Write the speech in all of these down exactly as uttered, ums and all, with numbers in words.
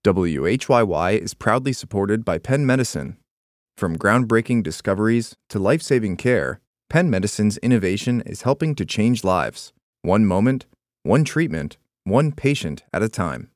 W H Y Y is proudly supported by Penn Medicine. From groundbreaking discoveries to life-saving care, Penn Medicine's innovation is helping to change lives, one moment, one treatment, one patient at a time.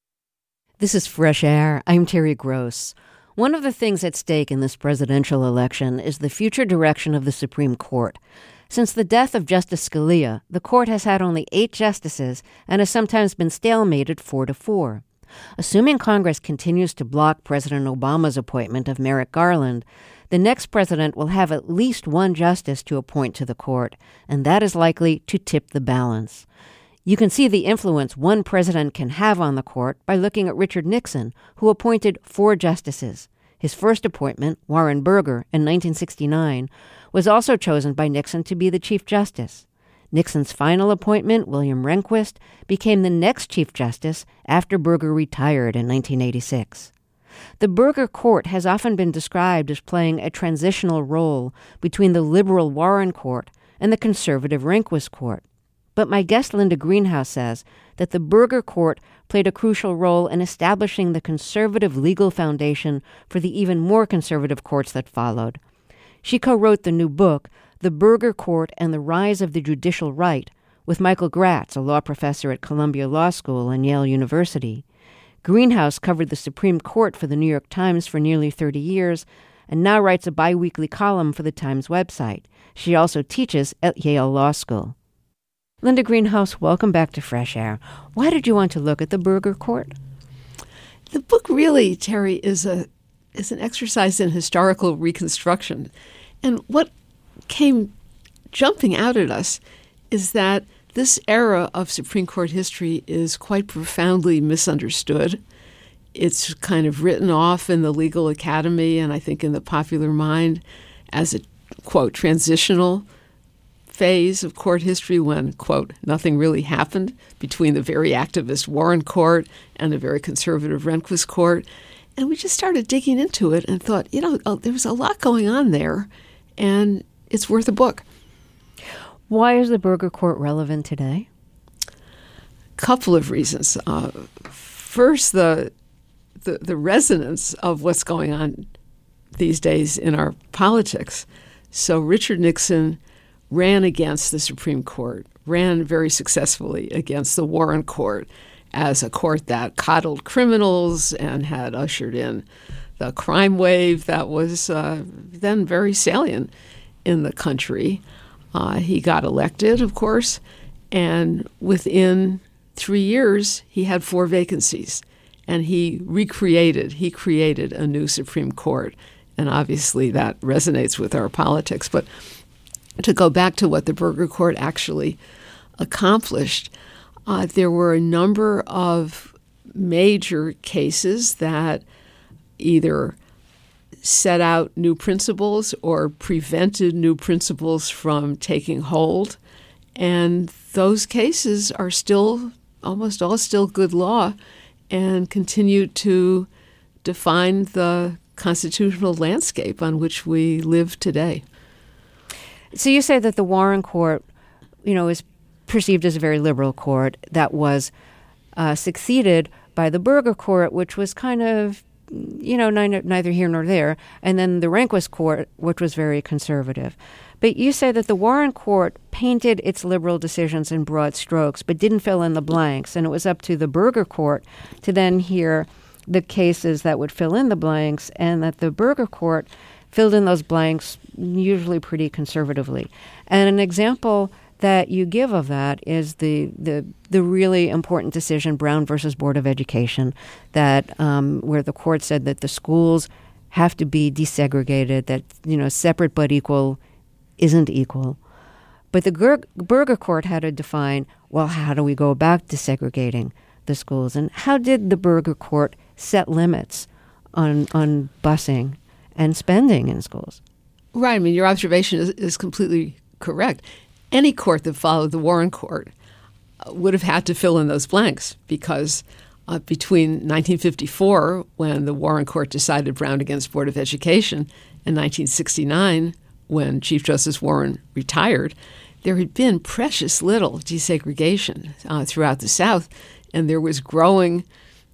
This is Fresh Air. I'm Terry Gross. One of the things at stake in this presidential election is the future direction of the Supreme Court. Since the death of Justice Scalia, the court has had only eight justices and has sometimes been stalemated four to four. Assuming Congress continues to block President Obama's appointment of Merrick Garland, the next president will have at least one justice to appoint to the court, and that is likely to tip the balance. You can see the influence one president can have on the court by looking at Richard Nixon, who appointed four justices. His first appointment, Warren Burger, in nineteen sixty-nine, was also chosen by Nixon to be the Chief Justice. Nixon's final appointment, William Rehnquist, became the next Chief Justice after Burger retired in nineteen eighty-six. The Burger Court has often been described as playing a transitional role between the liberal Warren Court and the conservative Rehnquist Court. But my guest Linda Greenhouse says that the Burger Court played a crucial role in establishing the conservative legal foundation for the even more conservative courts that followed. She co-wrote the new book, The Burger Court and the Rise of the Judicial Right, with Michael Gratz, a law professor at Columbia Law School and Yale University. Greenhouse covered the Supreme Court for the New York Times for nearly thirty years and now writes a biweekly column for the Times website. She also teaches at Yale Law School. Linda Greenhouse, welcome back to Fresh Air. Why did you want to look at the Burger Court? The book really, Terry, is a is an exercise in historical reconstruction. And what came jumping out at us is that this era of Supreme Court history is quite profoundly misunderstood. It's kind of written off in the legal academy and I think in the popular mind as a, quote, transitional phase of court history when, quote, nothing really happened between the very activist Warren Court and the very conservative Rehnquist Court. And we just started digging into it and thought, you know, oh, there was a lot going on there, and it's worth a book. Why is the Burger Court relevant today? Couple of reasons. Uh, first, the, the the resonance of what's going on these days in our politics. So Richard Nixon ran against the Supreme Court, ran very successfully against the Warren Court as a court that coddled criminals and had ushered in the crime wave that was uh, then very salient in the country. Uh, he got elected, of course, and within three years, he had four vacancies. And he recreated, he created a new Supreme Court. And obviously that resonates with our politics. But to go back to what the Burger Court actually accomplished, uh, there were a number of major cases that either set out new principles or prevented new principles from taking hold. And those cases are still, almost all still good law and continue to define the constitutional landscape on which we live today. So you say that the Warren Court, you know, is perceived as a very liberal court that was uh, succeeded by the Burger Court, which was kind of, you know, neither, neither here nor there, and then the Rehnquist Court, which was very conservative. But you say that the Warren Court painted its liberal decisions in broad strokes, but didn't fill in the blanks, and it was up to the Burger Court to then hear the cases that would fill in the blanks, and that the Burger Court filled in those blanks usually pretty conservatively. And an example that you give of that is the the, the really important decision, Brown versus Board of Education, that um, where the court said that the schools have to be desegregated, that, you know, separate but equal isn't equal. But the Ger- Burger Court had to define, well, how do we go about desegregating the schools? And how did the Burger Court set limits on on busing and spending in schools? Right. I mean, your observation is, is completely correct. Any court that followed the Warren Court would have had to fill in those blanks because uh, between nineteen fifty-four, when the Warren Court decided Brown against Board of Education, and nineteen sixty-nine, when Chief Justice Warren retired, there had been precious little desegregation uh, throughout the South, and there was growing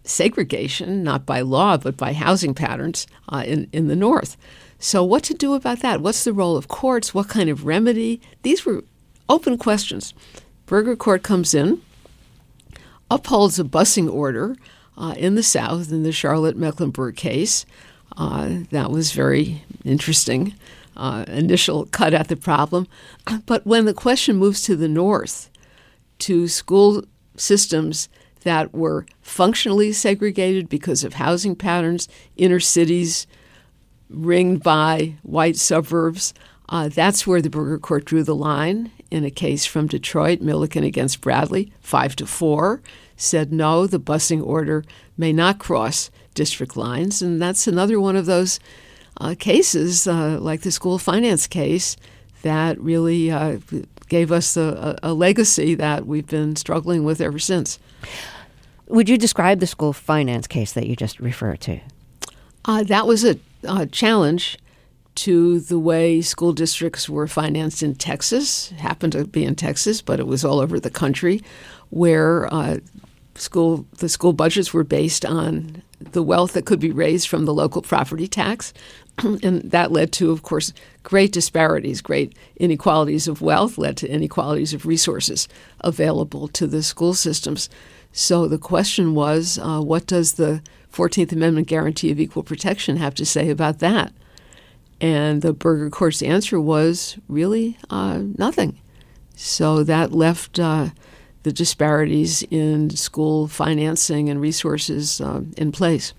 segregation, not by law, but by housing patterns uh, in, in the North. So what to do about that? What's the role of courts? What kind of remedy? These were open questions. Burger Court comes in, upholds a busing order uh, in the South in the Charlotte-Mecklenburg case. Uh, that was very interesting. Uh, initial cut at the problem. But when the question moves to the North, to school systems that were functionally segregated because of housing patterns, inner cities ringed by white suburbs, uh, that's where the Burger Court drew the line in a case from Detroit, Milliken against Bradley, five to four, said no, the busing order may not cross district lines. And that's another one of those Uh, cases, uh, like the school finance case, that really uh, gave us a, a legacy that we've been struggling with ever since. Would you describe the school finance case that you just referred to? Uh, that was a, a challenge to the way school districts were financed in Texas. It happened to be in Texas, but it was all over the country, where uh, school the school budgets were based on the wealth that could be raised from the local property tax. And that led to, of course, great disparities, great inequalities of wealth, led to inequalities of resources available to the school systems. So the question was, uh, what does the fourteenth Amendment guarantee of equal protection have to say about that? And the Burger Court's answer was really uh, nothing. So that left uh, the disparities in school financing and resources uh, in place.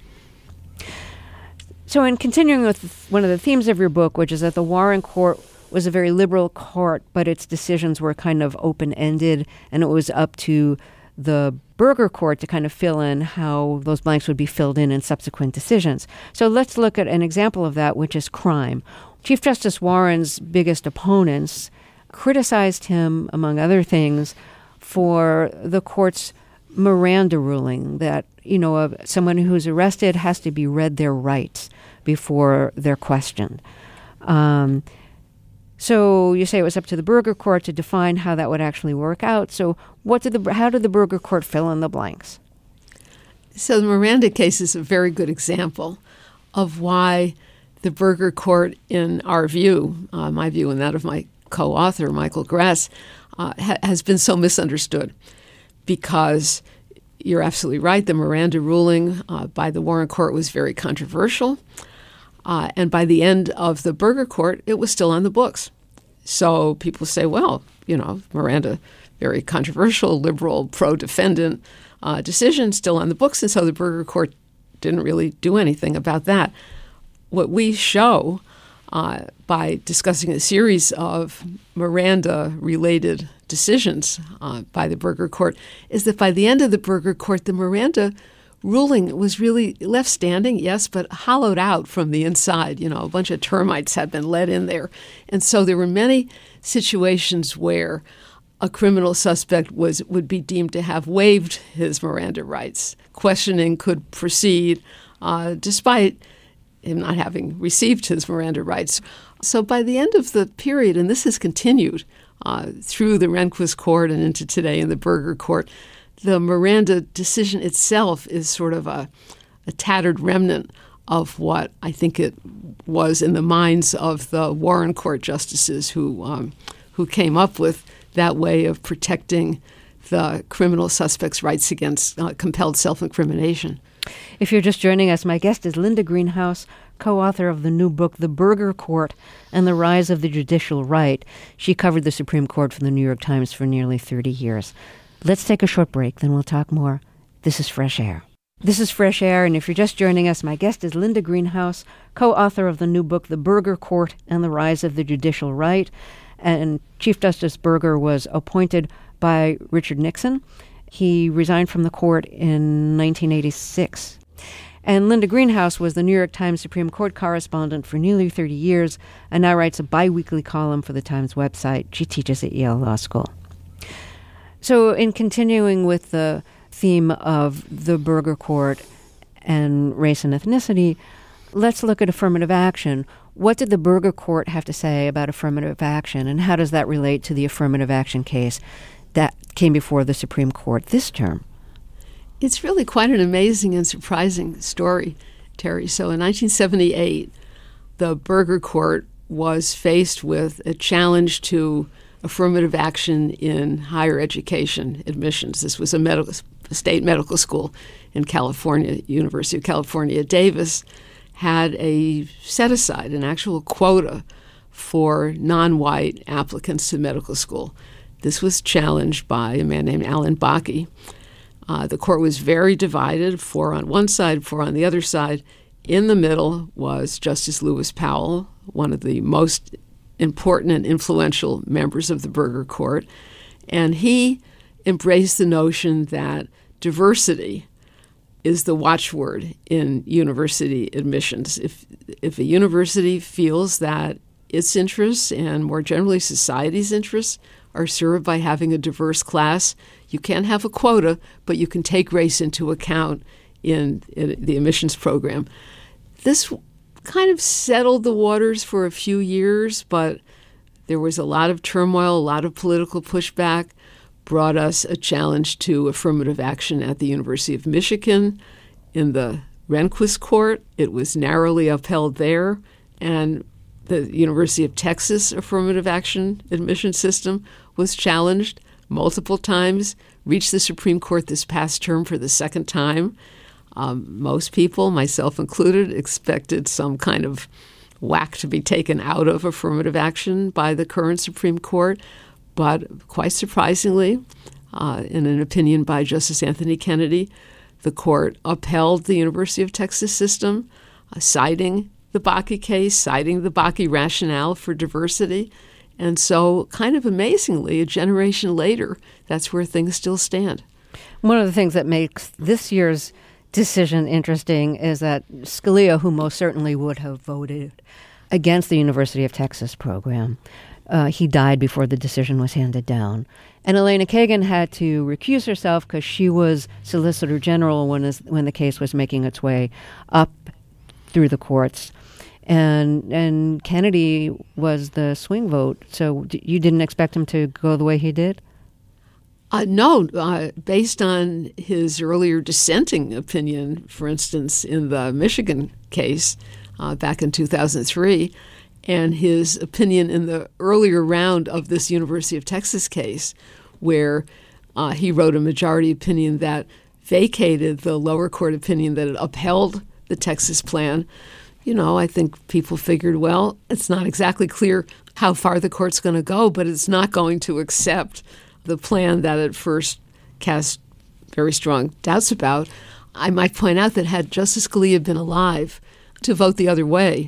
So in continuing with one of the themes of your book, which is that the Warren Court was a very liberal court, but its decisions were kind of open-ended, and it was up to the Burger Court to kind of fill in how those blanks would be filled in in subsequent decisions. So let's look at an example of that, which is crime. Chief Justice Warren's biggest opponents criticized him, among other things, for the court's Miranda ruling that, you know, uh, someone who's arrested has to be read their rights before they're questioned. Um, so you say it was up to the Burger Court to define how that would actually work out. So what did the how did the Burger Court fill in the blanks? So the Miranda case is a very good example of why the Burger Court, in our view, uh, my view and that of my co-author, Michael Grass, uh, ha- has been so misunderstood. Because you're absolutely right, the Miranda ruling uh, by the Warren Court was very controversial. Uh, and by the end of the Burger Court, it was still on the books. So people say, well, you know, Miranda, very controversial, liberal, pro-defendant uh, decision, still on the books. And so the Burger Court didn't really do anything about that. What we show uh, by discussing a series of Miranda-related decisions uh, by the Burger Court is that by the end of the Burger Court, the Miranda ruling was really left standing, yes, but hollowed out from the inside. You know, a bunch of termites had been let in there. And so there were many situations where a criminal suspect was would be deemed to have waived his Miranda rights. Questioning could proceed uh, despite him not having received his Miranda rights. So by the end of the period, and this has continued uh, through the Rehnquist Court and into today in the Burger Court, the Miranda decision itself is sort of a, a tattered remnant of what I think it was in the minds of the Warren Court justices who um, who came up with that way of protecting the criminal suspect's rights against uh, compelled self-incrimination. If you're just joining us, my guest is Linda Greenhouse, co-author of the new book, The Burger Court and the Rise of the Judicial Right. She covered the Supreme Court for the New York Times for nearly thirty years. Let's take a short break, then we'll talk more. This is Fresh Air. This is Fresh Air, and if you're just joining us, my guest is Linda Greenhouse, co-author of the new book, The Burger Court and the Rise of the Judicial Right. And Chief Justice Burger was appointed by Richard Nixon. He resigned from the court in nineteen eighty-six. And Linda Greenhouse was the New York Times Supreme Court correspondent for nearly thirty years and now writes a biweekly column for the Times website. She teaches at Yale Law School. So in continuing with the theme of the Burger Court and race and ethnicity, let's look at affirmative action. What did the Burger Court have to say about affirmative action, and how does that relate to the affirmative action case that came before the Supreme Court this term? It's really quite an amazing and surprising story, Terry. So in nineteen seventy-eight, the Burger Court was faced with a challenge to affirmative action in higher education admissions. This was a medical, a state medical school in California. University of California, Davis had a set-aside, an actual quota for non-white applicants to medical school. This was challenged by a man named Alan Bakke. Uh, the court was very divided, four on one side, four on the other side. In the middle was Justice Lewis Powell, one of the most important and influential members of the Burger Court. And he embraced the notion that diversity is the watchword in university admissions. If, if a university feels that its interests and more generally society's interests are served by having a diverse class, you can't have a quota, but you can take race into account in, in the admissions program. This kind of settled the waters for a few years, but there was a lot of turmoil, a lot of political pushback, brought us a challenge to affirmative action at the University of Michigan in the Rehnquist Court. It was narrowly upheld there, and the University of Texas affirmative action admission system was challenged multiple times, reached the Supreme Court this past term for the second time. Um, most people, myself included, expected some kind of whack to be taken out of affirmative action by the current Supreme Court. But quite surprisingly, uh, in an opinion by Justice Anthony Kennedy, the court upheld the University of Texas system, uh, citing the Bakke case, citing the Bakke rationale for diversity. And so, kind of amazingly, a generation later, that's where things still stand. One of the things that makes this year's decision interesting is that Scalia, who most certainly would have voted against the University of Texas program, uh, he died before the decision was handed down. And Elena Kagan had to recuse herself because she was Solicitor General when, is, when the case was making its way up through the courts. And and Kennedy was the swing vote. So d- you didn't expect him to go the way he did? Uh, no, uh, based on his earlier dissenting opinion, for instance, in the Michigan case uh, back in two thousand three, and his opinion in the earlier round of this University of Texas case, where uh, he wrote a majority opinion that vacated the lower court opinion that had upheld the Texas plan. You know, I think people figured, well, it's not exactly clear how far the court's going to go, but it's not going to accept the plan that at first cast very strong doubts about. I might point out that had Justice Scalia been alive to vote the other way,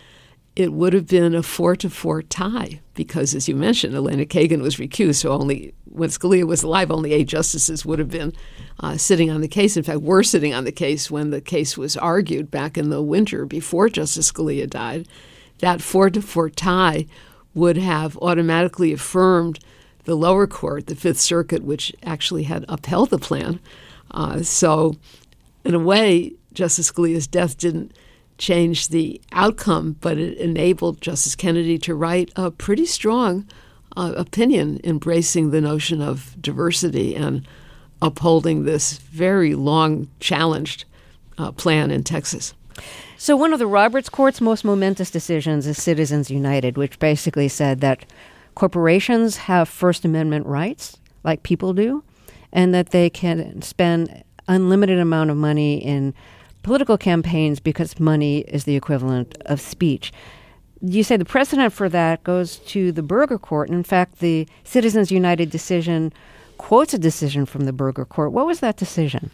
it would have been a four to four tie because, as you mentioned, Elena Kagan was recused. So only when Scalia was alive, only eight justices would have been uh, sitting on the case. In fact, were sitting on the case when the case was argued back in the winter before Justice Scalia died. That four to four tie would have automatically affirmed the lower court, the Fifth Circuit, which actually had upheld the plan. Uh, so, in a way, Justice Scalia's death didn't change the outcome, but it enabled Justice Kennedy to write a pretty strong uh, opinion embracing the notion of diversity and upholding this very long challenged uh, plan in Texas. So one of the Roberts Court's most momentous decisions is Citizens United, which basically said that corporations have First Amendment rights, like people do, and that they can spend unlimited amount of money in political campaigns because money is the equivalent of speech. You say the precedent for that goes to the Burger Court. And in fact, the Citizens United decision quotes a decision from the Burger Court. What was that decision?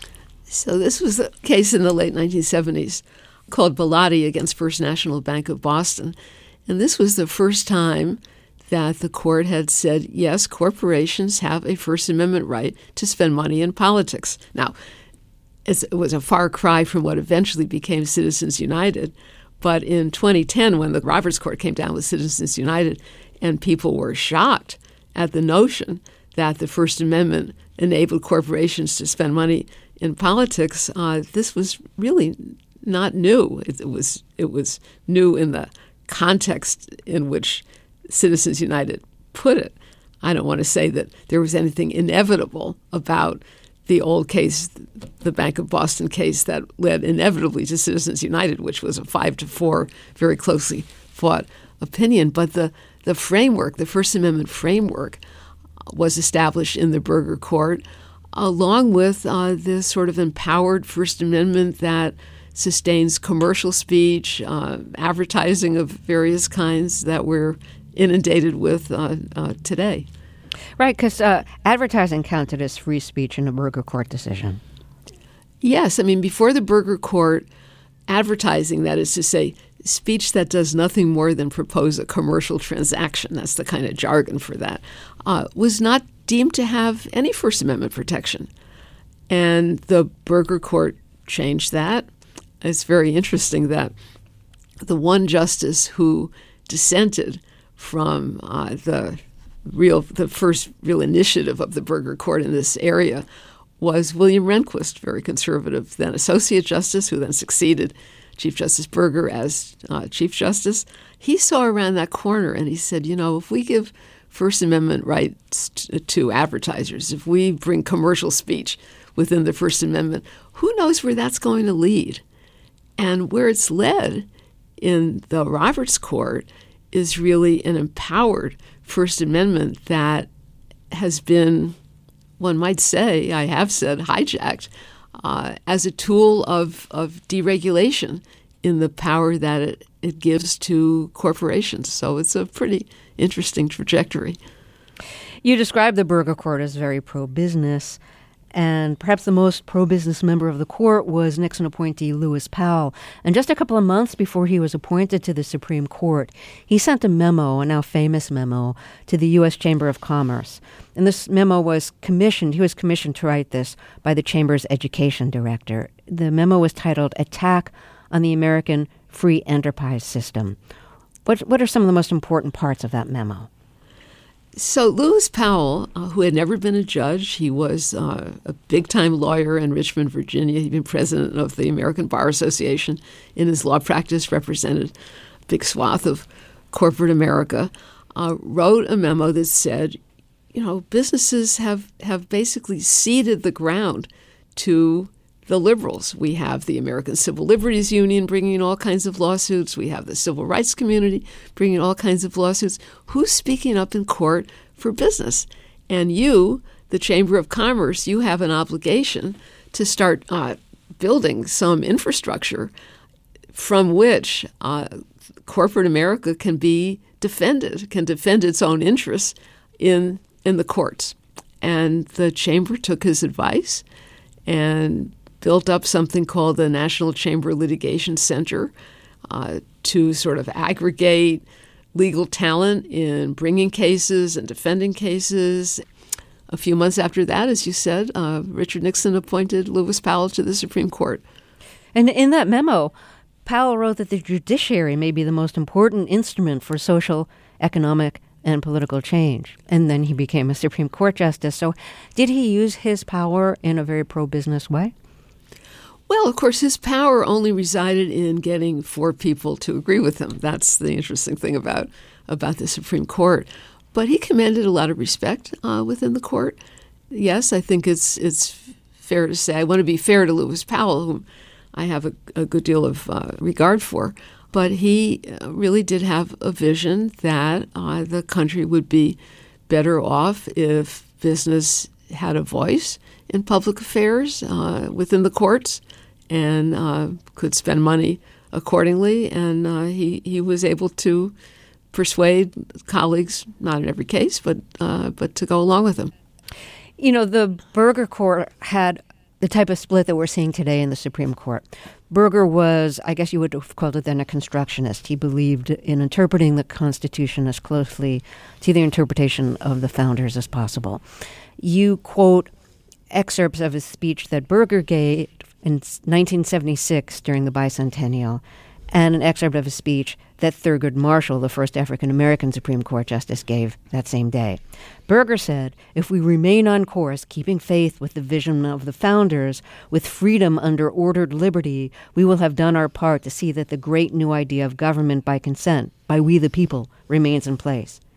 So this was a case in the late nineteen seventies called Bellotti against First National Bank of Boston. And this was the first time that the court had said, yes, corporations have a First Amendment right to spend money in politics. Now, it was a far cry from what eventually became Citizens United. But in twenty ten, when the Roberts Court came down with Citizens United, and people were shocked at the notion that the First Amendment enabled corporations to spend money in politics, uh, this was really not new. It, it was it was new in the context in which Citizens United put it. I don't want to say that there was anything inevitable about the old case, the Bank of Boston case that led inevitably to Citizens United, which was a five to four, very closely fought opinion. But the, the framework, the First Amendment framework, was established in the Burger Court, along with uh, this sort of empowered First Amendment that sustains commercial speech, uh, advertising of various kinds that we're inundated with uh, uh, today. Right, because uh, advertising counted as free speech in a Burger Court decision. Yes, I mean, before the Burger Court, advertising, that is to say, speech that does nothing more than propose a commercial transaction, that's the kind of jargon for that, uh, was not deemed to have any First Amendment protection. And the Burger Court changed that. It's very interesting that the one justice who dissented from uh, the real, the first real initiative of the Burger Court in this area was William Rehnquist, very conservative, then Associate Justice, who then succeeded Chief Justice Burger as uh, Chief Justice. He saw around that corner and he said, you know, if we give First Amendment rights t- to advertisers, if we bring commercial speech within the First Amendment, who knows where that's going to lead? And where it's led in the Roberts Court is really an empowered First Amendment that has been, one might say, I have said, hijacked uh, as a tool of, of deregulation in the power that it, it gives to corporations. So it's a pretty interesting trajectory. You described the Burger Court as very pro-business, and perhaps the most pro-business member of the court was Nixon appointee Lewis Powell. And just a couple of months before he was appointed to the Supreme Court, he sent a memo, a now famous memo, to the U S Chamber of Commerce. And this memo was commissioned, he was commissioned to write this by the Chamber's education director. The memo was titled Attack on the American Free Enterprise System. What, what are some of the most important parts of that memo? So Lewis Powell, uh, who had never been a judge, he was uh, a big-time lawyer in Richmond, Virginia. He'd been president of the American Bar Association. In his law practice, represented a big swath of corporate America, uh, wrote a memo that said, you know, businesses have, have basically ceded the ground to the liberals. We have the American Civil Liberties Union bringing all kinds of lawsuits. We have the civil rights community bringing all kinds of lawsuits. Who's speaking up in court for business? And you, the Chamber of Commerce, you have an obligation to start uh, building some infrastructure from which uh, corporate America can be defended, can defend its own interests in in the courts. And the Chamber took his advice and built up something called the National Chamber Litigation Center uh, to sort of aggregate legal talent in bringing cases and defending cases. A few months after that, as you said, uh, Richard Nixon appointed Lewis Powell to the Supreme Court. And in that memo, Powell wrote that the judiciary may be the most important instrument for social, economic, and political change. And then he became a Supreme Court justice. So did he use his power in a very pro-business way? Well, of course, his power only resided in getting four people to agree with him. That's the interesting thing about, about the Supreme Court. But he commanded a lot of respect uh, within the court. Yes, I think it's it's fair to say. I want to be fair to Lewis Powell, whom I have a, a good deal of uh, regard for. But he really did have a vision that uh, the country would be better off if business had a voice in public affairs uh, within the courts and uh, could spend money accordingly. And uh, he, he was able to persuade colleagues, not in every case, but uh, but to go along with him. You know, the Burger Court had the type of split that we're seeing today in the Supreme Court. Burger was, I guess you would have called it then, a constructionist. He believed in interpreting the Constitution as closely to the interpretation of the founders as possible. You quote excerpts of his speech that Burger gave in nineteen seventy-six during the bicentennial, and an excerpt of a speech that Thurgood Marshall, the first African-American Supreme Court justice, gave that same day. Burger said, if we remain on course, keeping faith with the vision of the founders, with freedom under ordered liberty, we will have done our part to see that the great new idea of government by consent, by we the people, remains in place.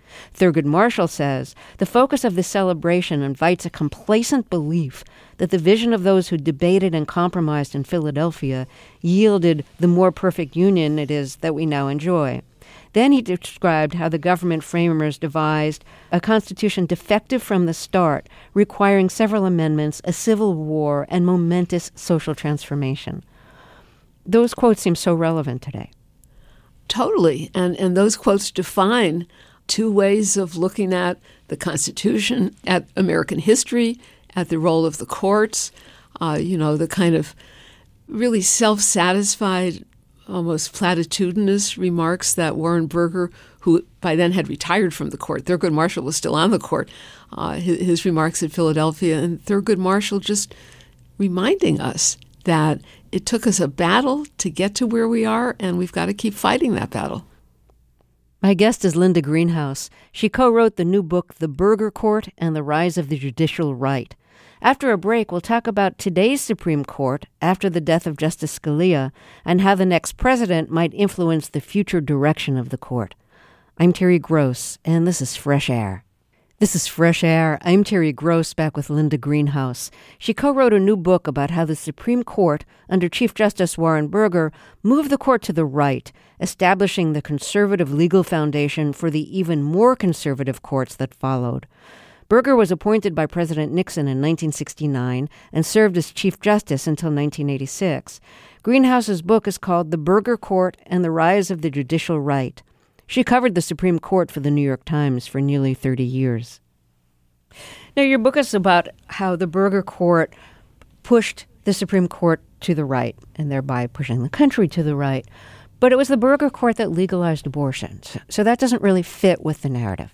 Thurgood Marshall says the focus of this celebration invites a complacent belief that the vision of those who debated and compromised in Philadelphia yielded the more perfect union it is that we now enjoy. Then he described how the government framers devised a constitution defective from the start, requiring several amendments, a civil war, and momentous social transformation. Those quotes seem so relevant today. Totally. And, and those quotes define two ways of looking at the Constitution, at American history, at the role of the courts, uh, you know, the kind of really self-satisfied, almost platitudinous remarks that Warren Burger, who by then had retired from the court, Thurgood Marshall was still on the court, uh, his, his remarks at Philadelphia, and Thurgood Marshall just reminding us that it took us a battle to get to where we are, and we've got to keep fighting that battle. My guest is Linda Greenhouse. She co-wrote the new book, The Burger Court and the Rise of the Judicial Right. After a break, we'll talk about today's Supreme Court after the death of Justice Scalia and how the next president might influence the future direction of the court. I'm Terry Gross, and this is Fresh Air. This is Fresh Air. I'm Terry Gross, back with Linda Greenhouse. She co-wrote a new book about how the Supreme Court, under Chief Justice Warren Burger, moved the court to the right, establishing the conservative legal foundation for the even more conservative courts that followed. Burger was appointed by President Nixon in nineteen sixty-nine and served as Chief Justice until nineteen eighty-six. Greenhouse's book is called The Burger Court and the Rise of the Judicial Right. She covered the Supreme Court for the New York Times for nearly thirty years. Now, your book is about how the Burger Court pushed the Supreme Court to the right, and thereby pushing the country to the right. But it was the Burger Court that legalized abortions. So that doesn't really fit with the narrative.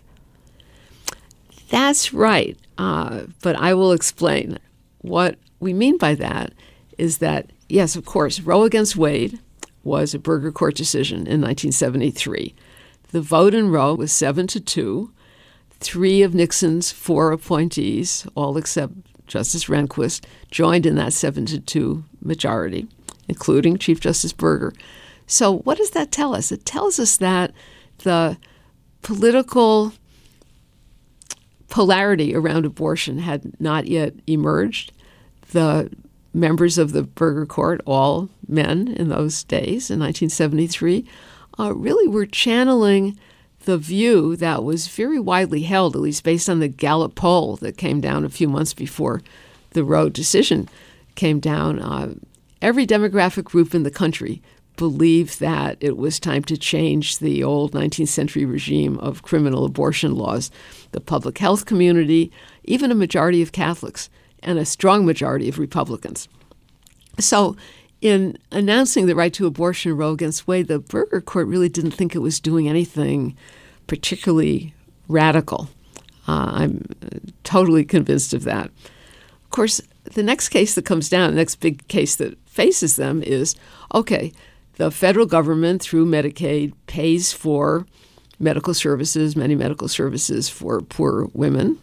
That's right. Uh, but I will explain. What we mean by that is that, yes, of course, Roe against Wade was a Burger Court decision in nineteen seventy-three. The vote in Roe was seven to two. Three of Nixon's four appointees, all except Justice Rehnquist, joined in that seven to two majority, including Chief Justice Burger. So what does that tell us? It tells us that the political polarity around abortion had not yet emerged. The members of the Burger Court, all men in those days in nineteen seventy-three, uh, really were channeling the view that was very widely held, at least based on the Gallup poll that came down a few months before the Roe decision came down. Uh, every demographic group in the country believed that it was time to change the old nineteenth century regime of criminal abortion laws. The public health community, even a majority of Catholics, and a strong majority of Republicans. So in announcing the right to abortion, Roe against Wade, the Burger Court really didn't think it was doing anything particularly radical. Uh, I'm totally convinced of that. Of course, the next case that comes down, the next big case that faces them is, okay, the federal government, through Medicaid, pays for medical services, many medical services for poor women.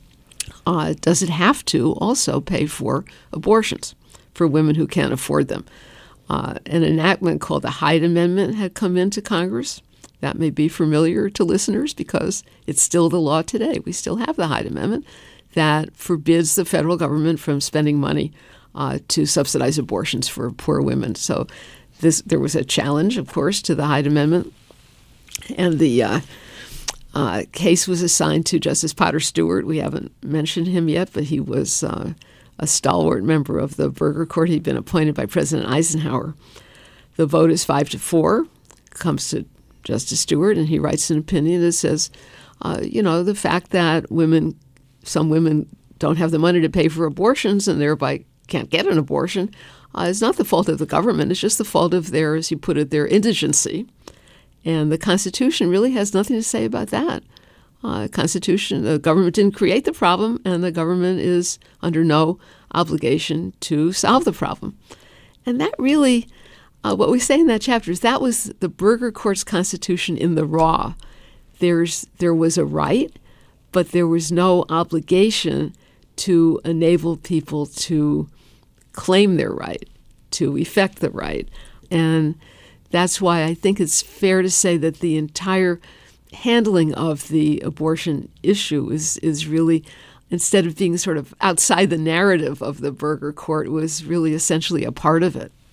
Uh, does it have to also pay for abortions for women who can't afford them? Uh, an enactment called the Hyde Amendment had come into Congress. That may be familiar to listeners because it's still the law today. We still have the Hyde Amendment that forbids the federal government from spending money uh, to subsidize abortions for poor women. So this, there was a challenge, of course, to the Hyde Amendment. And the uh, uh, case was assigned to Justice Potter Stewart. We haven't mentioned him yet, but he was uh, a stalwart member of the Burger Court. He'd been appointed by President Eisenhower. The vote is five to four. Comes to Justice Stewart, and he writes an opinion that says, uh, you know, the fact that women, some women don't have the money to pay for abortions and thereby can't get an abortion uh, is not the fault of the government. It's just the fault of their, as you put it, their indigency. And the Constitution really has nothing to say about that. Uh, Constitution, the government didn't create the problem, and the government is under no obligation to solve the problem. And that really, uh, what we say in that chapter is that was the Burger Court's Constitution in the raw. There's there was a right, but there was no obligation to enable people to claim their right, to effect the right. And that's why I think it's fair to say that the entire handling of the abortion issue is is really, instead of being sort of outside the narrative of the Burger Court, was really essentially a part of it.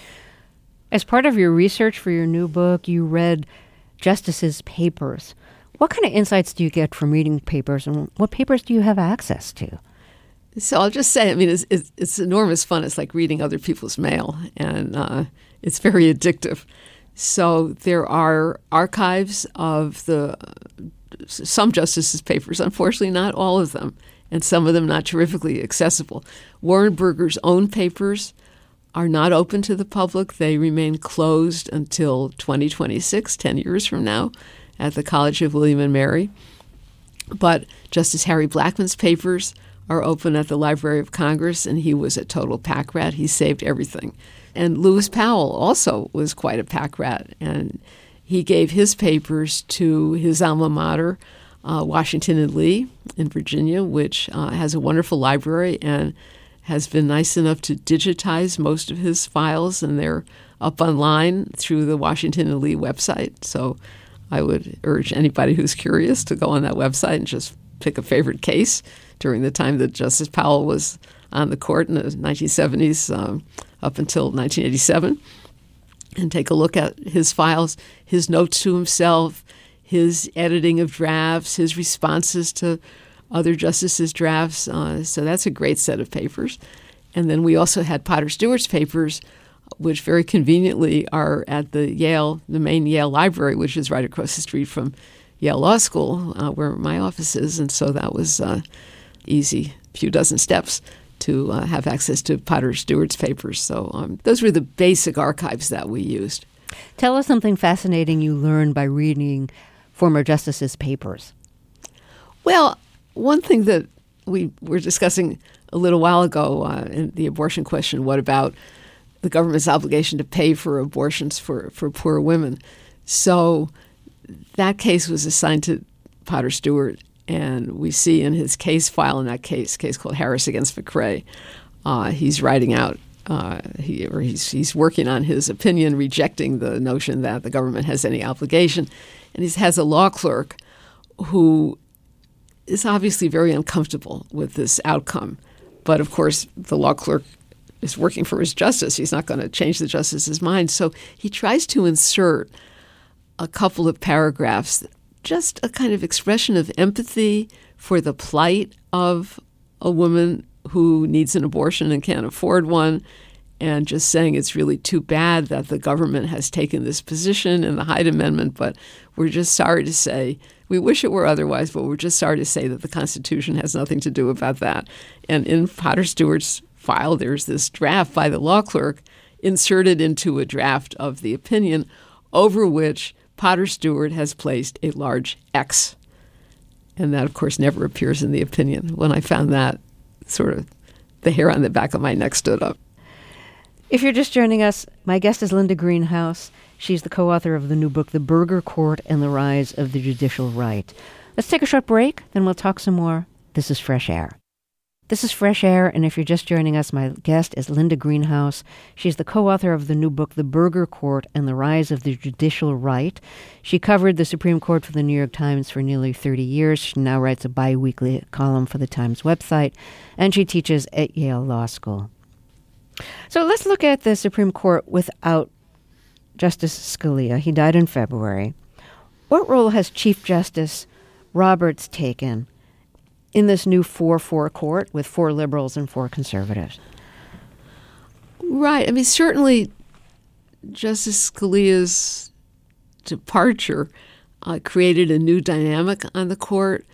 As part of your research for your new book, you read Justice's papers. What kind of insights do you get from reading papers, and what papers do you have access to? So I'll just say, I mean, it's, it's, it's enormous fun. It's like reading other people's mail, and uh, it's very addictive. So there are archives of the some justices' papers, unfortunately not all of them, and some of them not terrifically accessible. Warren Burger's own papers are not open to the public. They remain closed until twenty twenty-six, ten years from now, at the College of William and Mary. But Justice Harry Blackmun's papers are open at the Library of Congress, and he was a total pack rat. He saved everything. And Lewis Powell also was quite a pack rat, and he gave his papers to his alma mater, uh, Washington and Lee in Virginia, which uh, has a wonderful library and has been nice enough to digitize most of his files, and they're up online through the Washington and Lee website. So I would urge anybody who's curious to go on that website and just pick a favorite case during the time that Justice Powell was on the court in the nineteen seventies um, up until nineteen eighty-seven, and take a look at his files, his notes to himself, his editing of drafts, his responses to other justices' drafts. Uh, so that's a great set of papers. And then we also had Potter Stewart's papers, which very conveniently are at the Yale, the main Yale library, which is right across the street from Yale Law School, uh, where my office is. And so that was uh, easy, few dozen steps to uh, have access to Potter Stewart's papers. So um, those were the basic archives that we used. Tell us something fascinating you learned by reading former justices' papers. Well, one thing that we were discussing a little while ago uh, in the abortion question, what about the government's obligation to pay for abortions for, for poor women? So that case was assigned to Potter Stewart, and we see in his case file in that case, case called Harris against McRae, uh, he's writing out, uh, he, or he's, he's working on his opinion, rejecting the notion that the government has any obligation. And he has a law clerk who is obviously very uncomfortable with this outcome. But of course, the law clerk is working for his justice. He's not going to change the justice's mind. So he tries to insert a couple of paragraphs, just a kind of expression of empathy for the plight of a woman who needs an abortion and can't afford one, and just saying it's really too bad that the government has taken this position in the Hyde Amendment, but we're just sorry to say, we wish it were otherwise, but we're just sorry to say that the Constitution has nothing to do about that. And in Potter Stewart's file, there's this draft by the law clerk inserted into a draft of the opinion, over which Potter Stewart has placed a large X. And that, of course, never appears in the opinion. When I found that, sort of the hair on the back of my neck stood up. If you're just joining us, my guest is Linda Greenhouse. She's the co-author of the new book, The Burger Court and the Rise of the Judicial Right. Let's take a short break, then we'll talk some more. This is Fresh Air. This is Fresh Air, and if you're just joining us, my guest is Linda Greenhouse. She's the co-author of the new book, The Burger Court and the Rise of the Judicial Right. She covered the Supreme Court for the New York Times for nearly thirty years. She now writes a bi-weekly column for the Times website, and she teaches at Yale Law School. So let's look at the Supreme Court without Justice Scalia. He died in February. What role has Chief Justice Roberts taken in this new four four court with four liberals and four conservatives? Right. I mean, certainly Justice Scalia's departure uh, created a new dynamic on the court.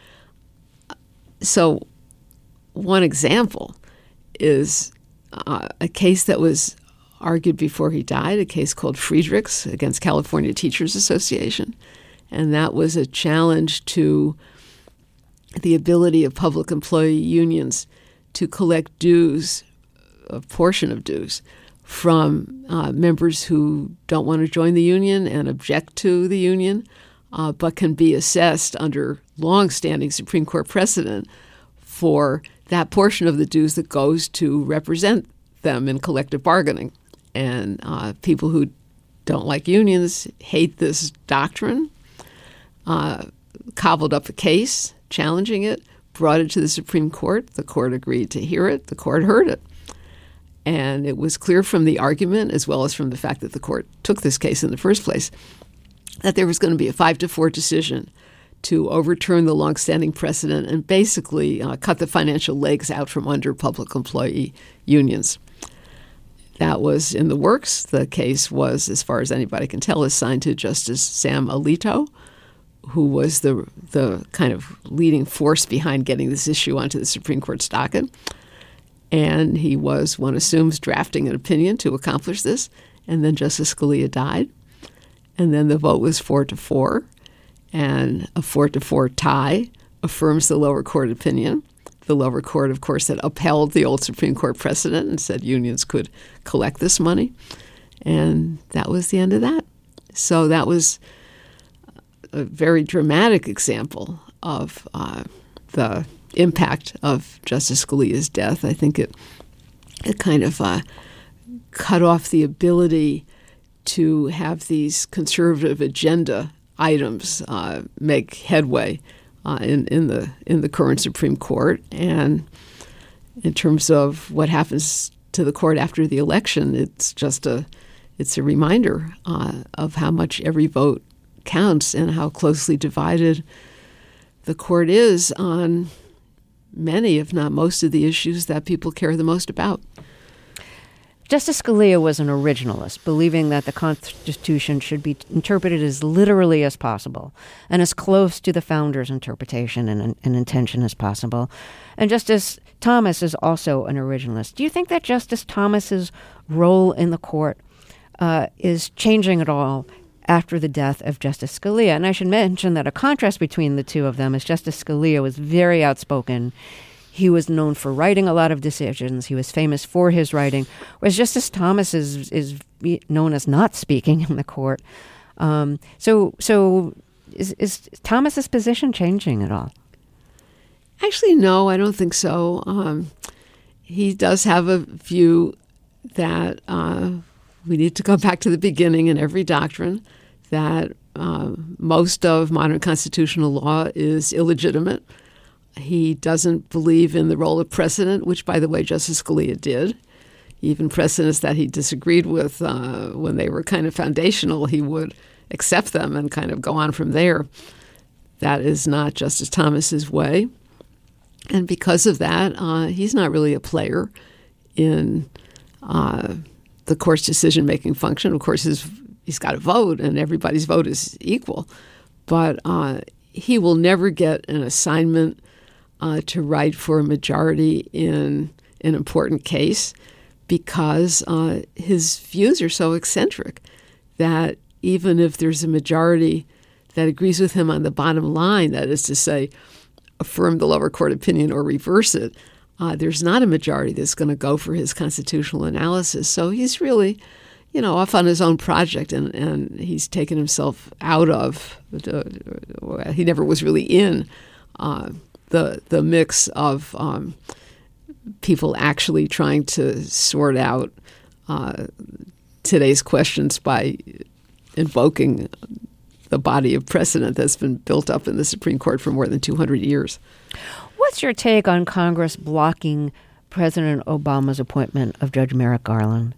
So one example is uh, a case that was argued before he died, a case called Friedrichs against California Teachers Association. And that was a challenge to the ability of public employee unions to collect dues, a portion of dues, from uh, members who don't want to join the union and object to the union, uh, but can be assessed under long-standing Supreme Court precedent for that portion of the dues that goes to represent them in collective bargaining. And uh, people who don't like unions hate this doctrine. uh, cobbled up a case challenging it, brought it to the Supreme Court. The court agreed to hear it. The court heard it. And it was clear from the argument, as well as from the fact that the court took this case in the first place, that there was going to be a five to four decision to overturn the longstanding precedent and basically uh, cut the financial legs out from under public employee unions. That was in the works. The case was, as far as anybody can tell, assigned to Justice Sam Alito, who was the the kind of leading force behind getting this issue onto the Supreme Court's docket. And he was, one assumes, drafting an opinion to accomplish this. And then Justice Scalia died. And then the vote was four to four. And a four to four tie affirms the lower court opinion. The lower court, of course, had upheld the old Supreme Court precedent and said unions could collect this money. And that was the end of that. So that was a very dramatic example of uh, the impact of Justice Scalia's death. I think it it kind of uh, cut off the ability to have these conservative agenda items uh, make headway uh, in in the in the current Supreme Court. And in terms of what happens to the court after the election, it's just a it's a reminder uh, of how much every vote counts and how closely divided the court is on many, if not most, of the issues that people care the most about. Justice Scalia was an originalist, believing that the Constitution should be interpreted as literally as possible and as close to the founders' interpretation and, and intention as possible. And Justice Thomas is also an originalist. Do you think that Justice Thomas's role in the court uh, is changing at all after the death of Justice Scalia? And I should mention that a contrast between the two of them is Justice Scalia was very outspoken. He was known for writing a lot of decisions. He was famous for his writing, whereas Justice Thomas is is known as not speaking in the court. Um, so so is, is Thomas's position changing at all? Actually, no, I don't think so. Um, he does have a view that uh, we need to go back to the beginning in every doctrine, that uh, most of modern constitutional law is illegitimate. He doesn't believe in the role of precedent, which, by the way, Justice Scalia did. Even precedents that he disagreed with uh, when they were kind of foundational, he would accept them and kind of go on from there. That is not Justice Thomas's way. And because of that, uh, he's not really a player in uh, the court's decision-making function. Of course, his, he's got a vote, and everybody's vote is equal. But uh, he will never get an assignment uh, to write for a majority in an important case because uh, his views are so eccentric that even if there's a majority that agrees with him on the bottom line, that is to say, affirm the lower court opinion or reverse it, uh, there's not a majority that's going to go for his constitutional analysis. So he's really, you know, off on his own project, and, and he's taken himself out of, uh, he never was really in uh, the the mix of um, people actually trying to sort out uh, today's questions by invoking the body of precedent that's been built up in the Supreme Court for more than two hundred years. What's your take on Congress blocking President Obama's appointment of Judge Merrick Garland?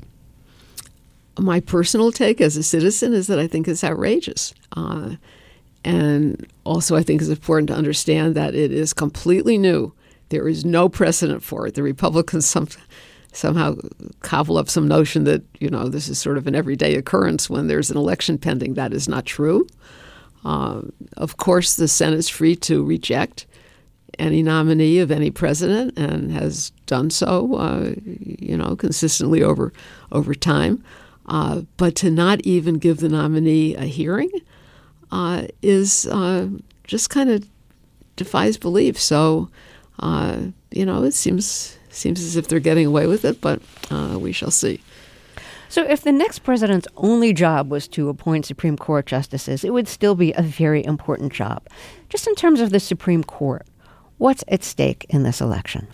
My personal take as a citizen is that I think it's outrageous. Uh, and also I think it's important to understand that it is completely new. There is no precedent for it. The Republicans some, somehow cobble up some notion that, you know, this is sort of an everyday occurrence when there's an election pending. That is not true. Uh, of course, the Senate's free to reject any nominee of any president and has done so, uh, you know, consistently over over time. Uh, but to not even give the nominee a hearing uh, is uh, just kind of defies belief. So, uh, you know, it seems seems as if they're getting away with it, but uh, we shall see. So if the next president's only job was to appoint Supreme Court justices, it would still be a very important job. Just in terms of the Supreme Court, what's at stake in this election?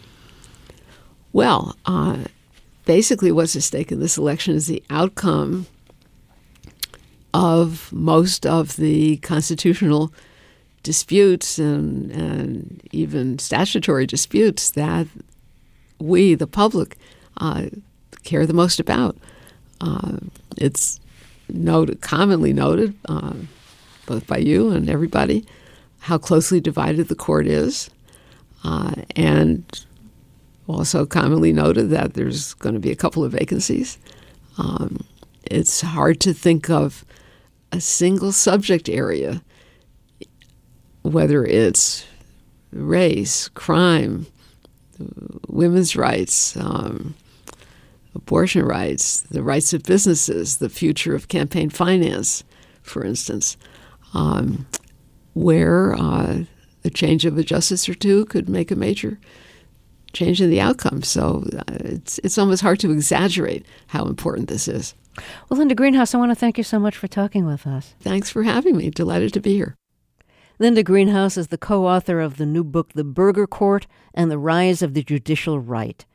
Well, uh, basically what's at stake in this election is the outcome of most of the constitutional disputes and, and even statutory disputes that we, the public, uh, care the most about. Uh, it's noted, commonly noted, uh, both by you and everybody, how closely divided the court is, uh, and also commonly noted that there's going to be a couple of vacancies. Um, it's hard to think of a single subject area, whether it's race, crime, women's rights, um, abortion rights, the rights of businesses, the future of campaign finance, for instance, um, where uh, a change of a justice or two could make a major change in the outcome. So uh, it's it's almost hard to exaggerate how important this is. Well, Linda Greenhouse, I want to thank you so much for talking with us. Thanks for having me. Delighted to be here. Linda Greenhouse is the co-author of the new book, The Burger Court and the Rise of the Judicial Right.